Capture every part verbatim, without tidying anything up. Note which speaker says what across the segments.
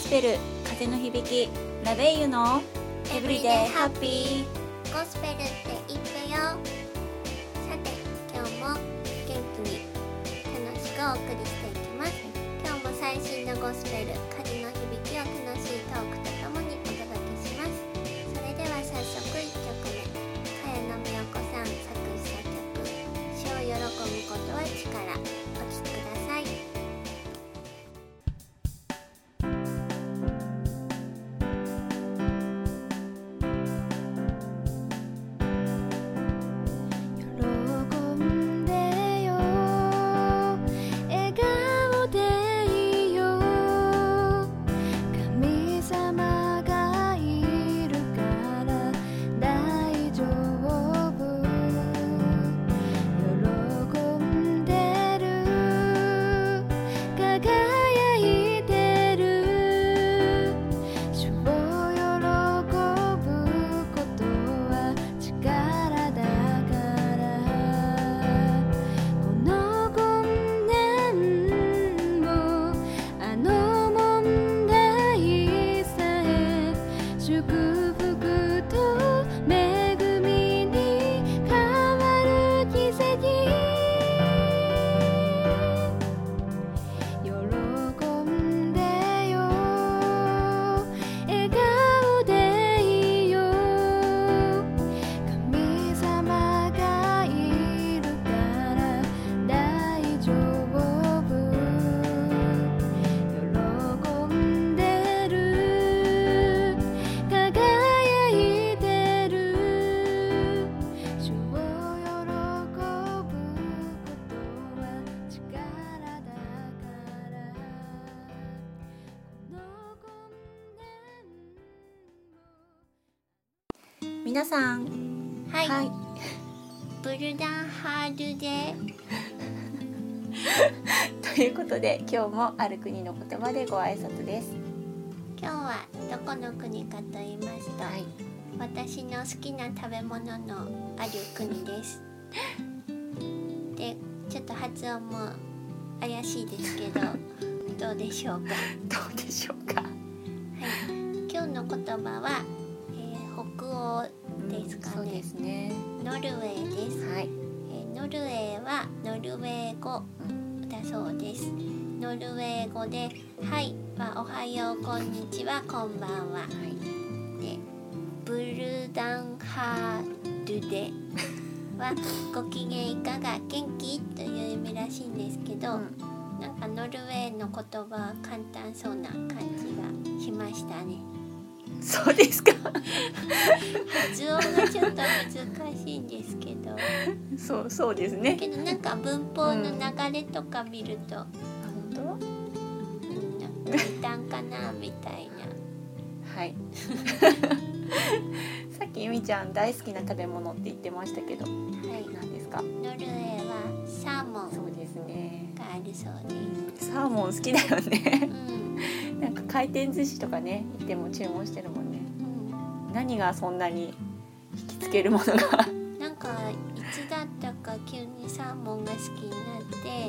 Speaker 1: ペル風の響きラベイユのエブリデイハッピー。
Speaker 2: ゴスペルって言ってよ。さて今日も元気に楽しくお送りしていきます。今日も最新のゴスペル風の響きを楽しいトークとともにお届けします。それでは早速いっきょくめ、茅野美代子さん作詞作曲「死を喜ぶことは力」お聴きください。
Speaker 1: 皆さん、
Speaker 2: はい、
Speaker 1: はい、
Speaker 2: ブルダンハールで
Speaker 1: ということで今日もある国の言葉でご挨拶です。
Speaker 2: 今日はどこの国かと言いますと、はい、私の好きな食べ物のある国ですで、ちょっと発音も怪しいですけどどうでしょうか
Speaker 1: どうでしょうか。はい、
Speaker 2: 今日の言葉は、えー、北欧ですかね。
Speaker 1: そうですね。
Speaker 2: ノルウェーです。はい、えー、ノルウェーはノルウェー語だそうです。ノルウェー語ではいはおはよう、こんにちは、こんばんは。はい、でブルダンハールデはご機嫌いかが、元気という意味らしいんですけど、うん、なんかノルウェーの言葉は簡単そうな感じがしましたね。
Speaker 1: そうですか
Speaker 2: 発音がちょっと難しいんですけど
Speaker 1: そうそうですね。
Speaker 2: けどなんか文法の流れとか見ると、うん、
Speaker 1: 本当、
Speaker 2: うん、なんか簡単かなみたいな。はい
Speaker 1: さっきゆみちゃん大好きな食べ物って言ってましたけど、はい、何ですか。
Speaker 2: ノルウェーはサーモン
Speaker 1: そうですね
Speaker 2: があるそうです。
Speaker 1: サーモン好きだよね、
Speaker 2: うん、
Speaker 1: なんか回転寿司とかね行っても注文してるもんね、うん、何がそんなに引きつけるものが
Speaker 2: なんかいつだったか急にサーモンが好きになって、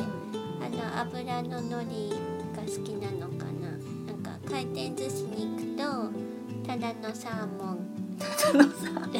Speaker 2: うん、あの油の海苔が好きなのかな。なんか回転寿司に行くとただのサーモン
Speaker 1: ただのサーモン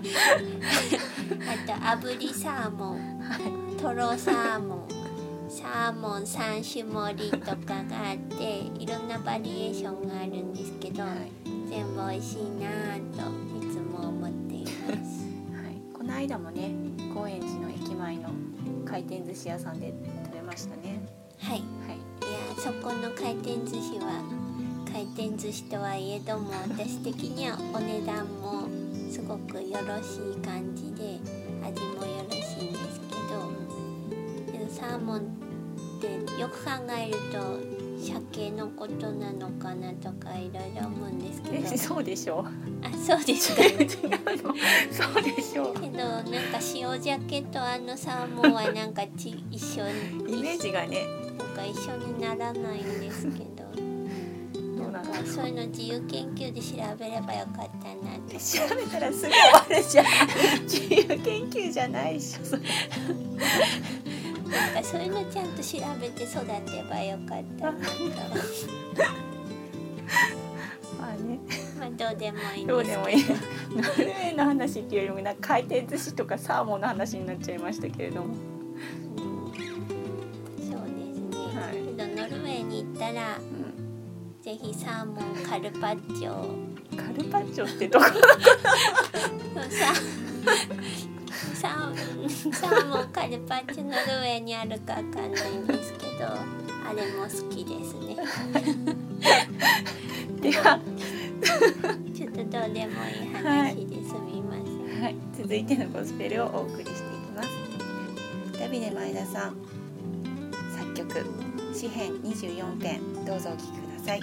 Speaker 2: あと炙りサーモン、はい、トロサーモン、サーモンさん種盛りとかがあっていろんなバリエーションがあるんですけど、はい、全部美味しいなといつも思っています、はい、
Speaker 1: この間もね高円寺の駅前の回転寿司屋さんで食べましたね。
Speaker 2: はい、はい、いやそこの回転寿司は回転寿司とはいえども私的にはお値段もすごくよろしい感じで味もよろしいんですけど、けどサーモンってよく考えると鮭のことなのかなとかいろいろ思うんですけど。
Speaker 1: そうでしょう。
Speaker 2: あ、そうですか。
Speaker 1: 違うの。そうでしょう。
Speaker 2: けどなんか塩鮭とあのサーモンはなんかち一緒に
Speaker 1: イメージがね
Speaker 2: なんか一緒にならないんですけど。なんかそういうの自由研究で調べればよかったなって。
Speaker 1: 調べたらすぐ終わるじゃん自由研究じゃないでしょそれ
Speaker 2: なんかそういうのちゃんと調べて育てばよかったなとまあどうでもいいんですけど。
Speaker 1: どうでもいい。ノルウェーの話っていうよりもなんか回転寿司とかサーモンの話になっちゃいましたけれども。
Speaker 2: うん、そうですね。
Speaker 1: はい、
Speaker 2: けどノルウェーに行ったら、うん、ぜひサーモンカルパッチョ。
Speaker 1: カルパッチョってどこ？
Speaker 2: さサーサーモンカルパッチョノルウェーにあるかわかんないんですけど、あれも好きですね。ではちょっとどうでもいい話ですみません、
Speaker 1: はいはい、続いてのゴスペルをお送りしていきます。ダビデ前田さん作曲詩編にじゅうよん編、どうぞお聴きください。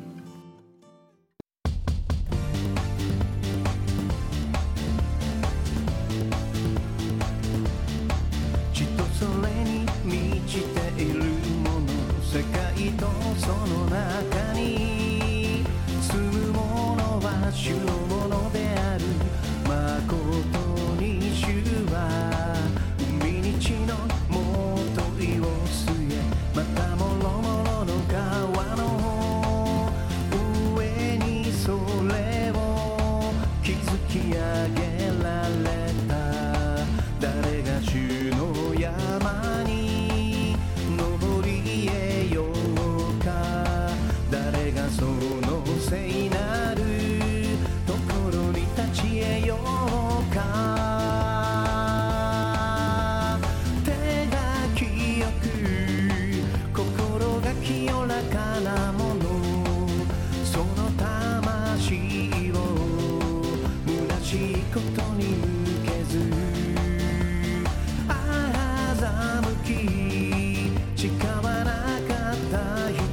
Speaker 3: 世界とその中に住むものは主のものである。まことに主は海に地のもといを据え、またもろもろの川の上にそれを築き上げられた。誰が主の山に登りへようか、誰がその聖なるところに立ち得ようか。手が清く心が清らかなもの、その魂を虚しいことに向けず、欺き誓わなかった人、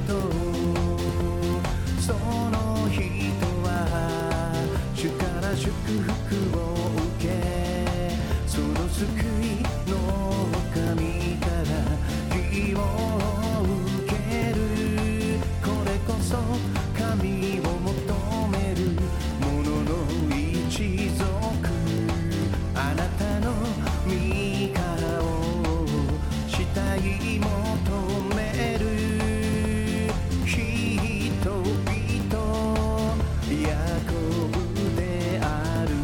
Speaker 3: その人は主から祝福を受け、その救いの神から義を受ける。これこそ神を求める者の一族、あなたの御顔を慕い求める人々、ヤコブである。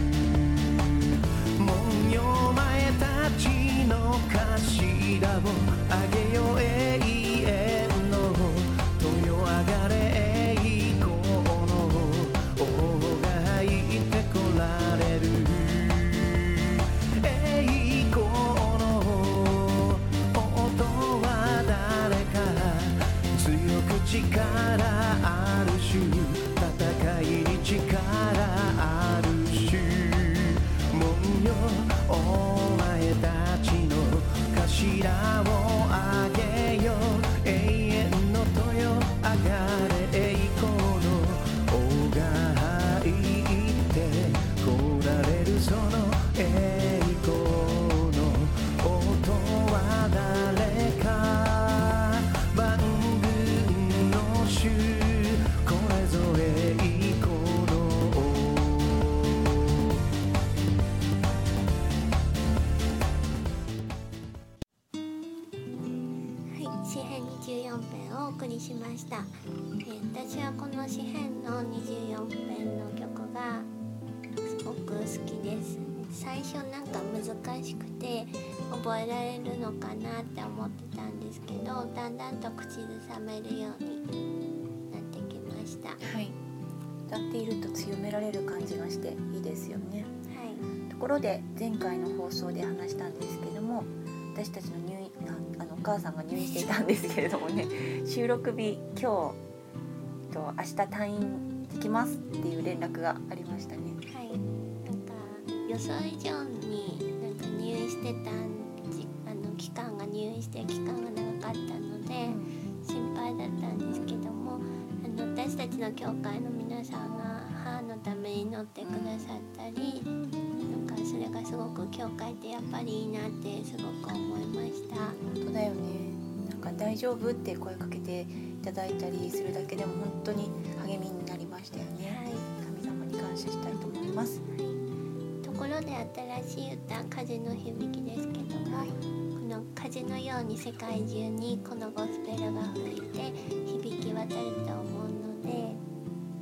Speaker 3: 門よ前たちの頭を上げよ永遠の豊上がれ栄光の王がいてこられる。栄光の音は誰か、強く力ある主、戦いに力ある主。門よお前たちの頭を上げよ、永遠の豊上がれ栄光の王がいてこられる。その栄光の音は誰か、万軍の主、これぞ栄光の王。
Speaker 2: はい、詩編にじゅうよん編をお送りしました。えー、私はこの詩編のにじゅうよん編の曲がすごく好きです。最初なんか難しくて覚えられるのかなって思ってたんですけど、だんだんと口ずさめるようになってきました。
Speaker 1: はい、歌っていると強められる感じがしていいですよね。
Speaker 2: はい、
Speaker 1: ところで前回の放送で話したんですけども、私たちの入院ああのお母さんが入院していたんですけれどもね、収録日今日と明日退院できますっていう連絡がありましたね。
Speaker 2: はい、なんか予想以上になんか入院してたじあの期間が入院して期間が長かったので心配だったんですけども、あの私たちの教会の皆さんが母のために祈ってくださったり、なんかそれがすごく教会ってやっぱりいいなってすごく思いました。
Speaker 1: 本当だよね。なんか大丈夫って声かけていただいたりするだけでも本当に励みになりましたよね。
Speaker 2: はい、
Speaker 1: 神様に感謝したいと思います。
Speaker 2: ところで新しい歌「風の響き」ですけども、
Speaker 1: はい、
Speaker 2: この風のように世界中にこのゴスペルが吹いて響き渡ると思うので、ね、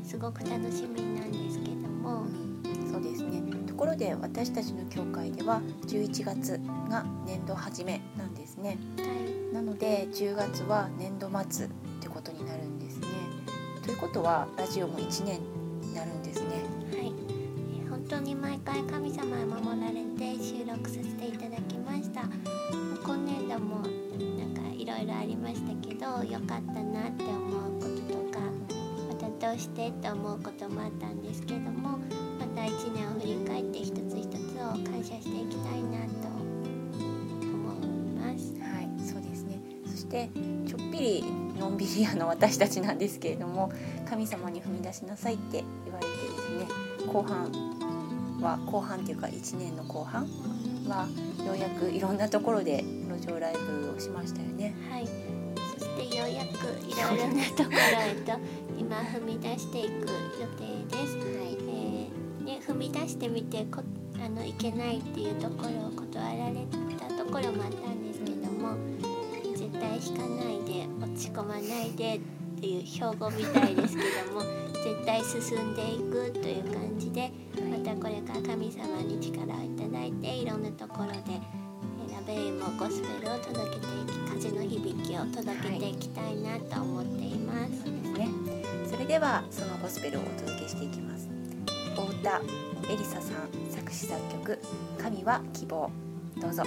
Speaker 2: すごく楽しみなんですけども、
Speaker 1: そうですね。ところで私たちの教会ではじゅういちがつが年度始めなんですね。
Speaker 2: はい、
Speaker 1: なのでじゅうがつは年度末ってことになるんですね。ということはラジオもいちねんになるんですね。
Speaker 2: はい、え本当に毎回神様へ守られて収録させていただきました。今年度もなんかいろいろありましたけど、よかったなって思うこととか、またどうしてって思うこともあったんですけども、またいちねんを振り返って一つ一つを感謝していきたいなと思います。
Speaker 1: はい、そうですね。そしてちょっぴりのんびり屋の私たちなんですけれども、神様に踏み出しなさいって言われてですね、後半は後半っていうかいちねんの後半はようやくいろんなところで路上ライブをしましたよね。
Speaker 2: はい、そしてようやくいろいろなところへと今踏み出していく予定です。はい、えーね、踏み出してみてこあのいけないっていうところを断られたところもあったんですけども、絶対引かないで落ち込まないでっていう標語みたいですけども絶対進んでいくという感じで、またこれから神様に力をいただいていろんなところでラベイもゴスペルを届けていき、風の響きを届けていきたいなと思っています。
Speaker 1: そうですね。それではそのゴスペルをお届けしていきます。お歌エリサさん作詞作曲、神は希望。どうぞ。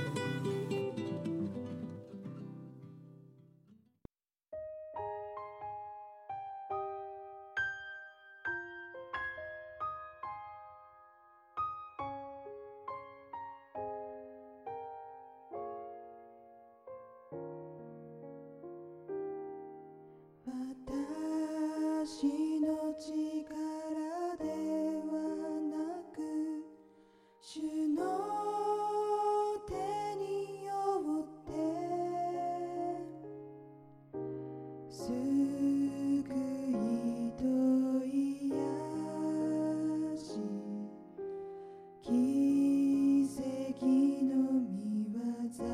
Speaker 3: 私の力ではなく、主の手によって救いと癒し、奇跡の御業。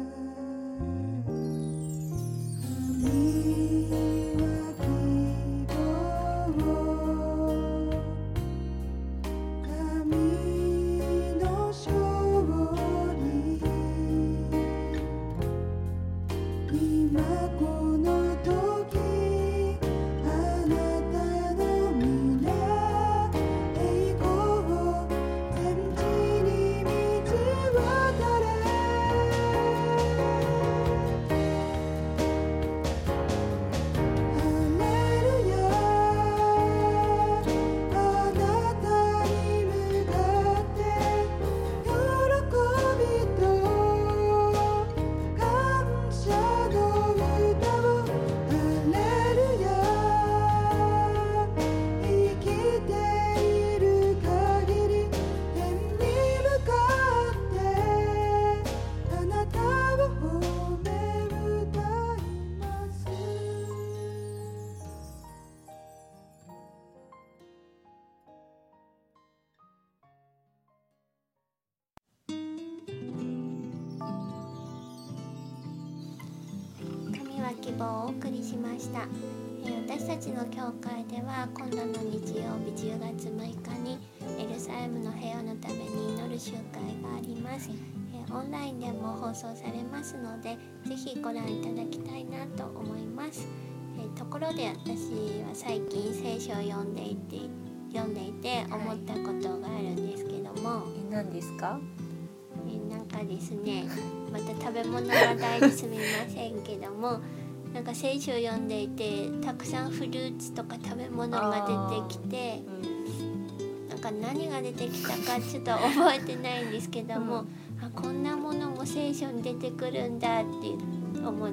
Speaker 2: 希望をお送りしました。えー、私たちの教会では今度の日曜日じゅうがつむいかにエルサレムの平和のために祈る集会があります。えー、オンラインでも放送されますので、ぜひご覧いただきたいなと思います。えー、ところで私は最近聖書を読んでいて読んでいて思ったことがあるんですけども、はい、
Speaker 1: 何ですか？
Speaker 2: えー、なんかですね、また食べ物の話題ですみませんけどもなんか聖書を読んでいてたくさんフルーツとか食べ物が出てきて、うん、なんか何が出てきたかちょっと覚えてないんですけども、うん、あこんなものも聖書に出てくるんだって思って、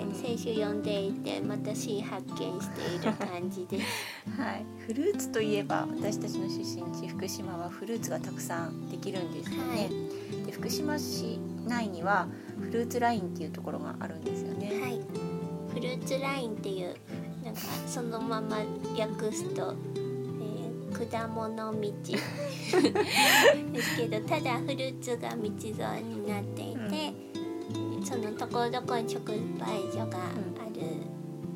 Speaker 2: うん、聖書読んでいてまた新発見している感じです、
Speaker 1: はい、フルーツといえば私たちの出身地福島はフルーツがたくさんできるんですよね、はい、で福島市内にはフルーツラインっていうところがあるんですよね、
Speaker 2: はい、フルーツラインっていうなんかそのまま訳すと、えー、果物道ですけどただフルーツが道沿いになっていて、うん、そのところどころに直売所がある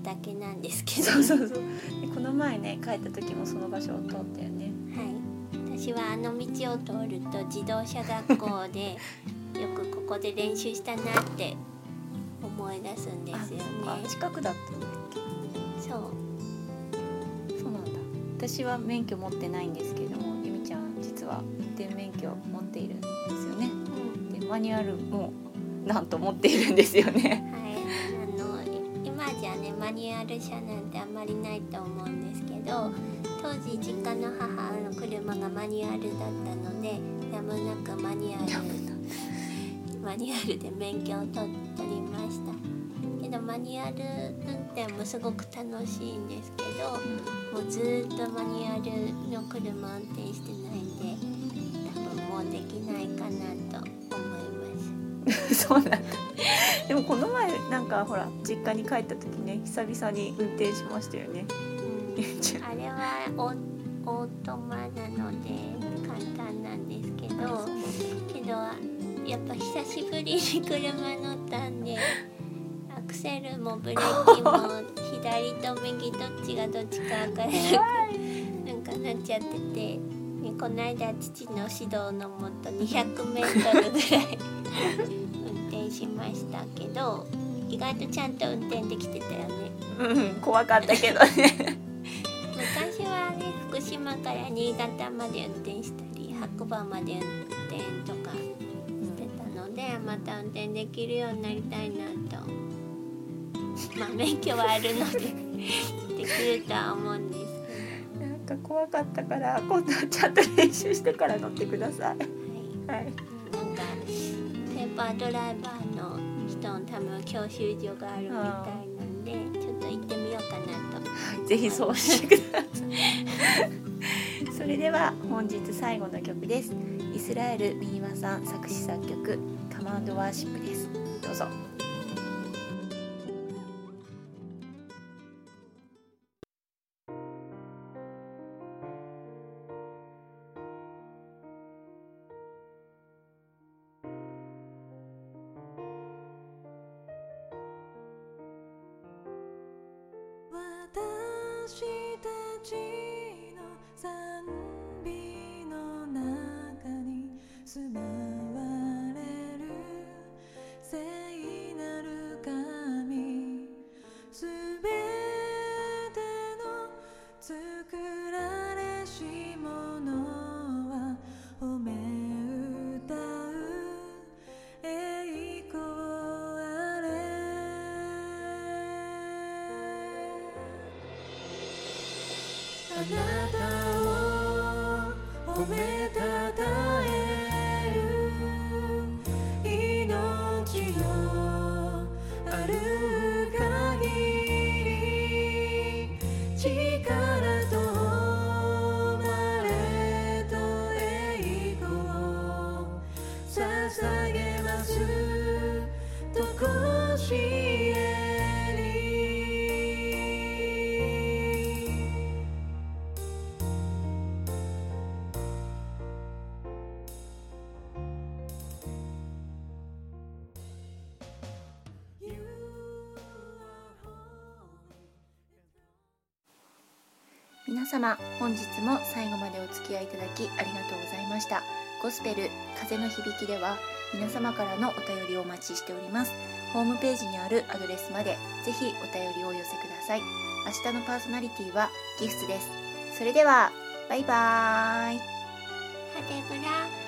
Speaker 2: 畑なんですけど、
Speaker 1: そうそうそうでこの前ね帰った時もその場所を通ったよね。
Speaker 2: はい、私はあの道を通ると自動車学校でよくここで練習したなって思い出すんですよね。
Speaker 1: あ近くだったんだっけ。
Speaker 2: そう
Speaker 1: そうなんだ。私は免許持ってないんですけれども、ゆみちゃん実は運転免許持っているんですよね。
Speaker 2: うん
Speaker 1: でマニュアルもなんと持っているんですよね。
Speaker 2: はい、あの今じゃねマニュアル車なんてあんまりないと思うんですけど、当時実家の母の車がマニュアルだったのでやむなくマニュアルマニュアルで免許を取取りました。けどマニュアル運転もすごく楽しいんですけど、もうずっとマニュアルの車運転してないんで多分もうできないかなと思います。
Speaker 1: そうなんだ。でもこの前なんかほら実家に帰った時ね久々に運転しましたよね。
Speaker 2: うん、あれはオオートマなので簡単なんですけど、けどやっぱ久しぶりに車乗ったんでアクセルもブレーキも左と右どっちがどっちか分からなくなんかなっちゃってて、ね、この間父の指導のもとにひゃくメートルぐらい運転しましたけど意外とちゃんと運転できてたよね。
Speaker 1: うん怖かったけどね。
Speaker 2: 昔はね福島から新潟まで運転したり白馬まで運転とかしてたので、また運転できるようになりたいなとまあ免許はあるのでできるとは思うんですけど、
Speaker 1: なんか怖かったから今度はちゃんと練習してから乗ってください。
Speaker 2: はい、
Speaker 1: はい。
Speaker 2: なんかペーパードライバーの人のための教習所があるみたいなんでちょっと行ってみようかなと。
Speaker 1: ぜひそうしてください。それでは本日最後の曲です。イスラエル・ミーマさん作詞作曲カマンドワーシップです。どうぞ。
Speaker 3: 私たちの賛美の中に住まわれる聖なる神、すべての作られしものは褒め歌う栄光あれ。あなたを褒めたたえる命のある限り、力と誉れと栄光を捧げますとこしえに。
Speaker 1: 皆様本日も最後までお付き合いいただきありがとうございました。ゴスペル風の響きでは皆様からのお便りをお待ちしております。ホームページにあるアドレスまでぜひお便りをお寄せください。明日のパーソナリティはギフスです。それではバイバーイ。
Speaker 2: ハデブラ